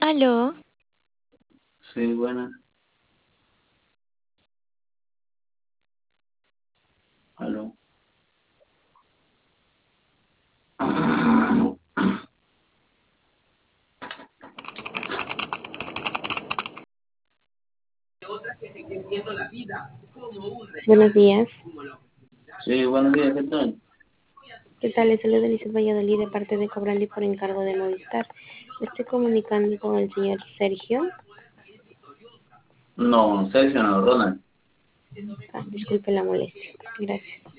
Aló, Sí, buena. Aló. Buenos días. Sí, buenos días, ¿qué tal? ¿Qué tal? Les saluda Lizeth Valladolid de parte de Cobrandi por encargo de Movistar. Me estoy comunicando con el señor Sergio. No, Sergio, no, Ronald. Disculpe la molestia. Gracias.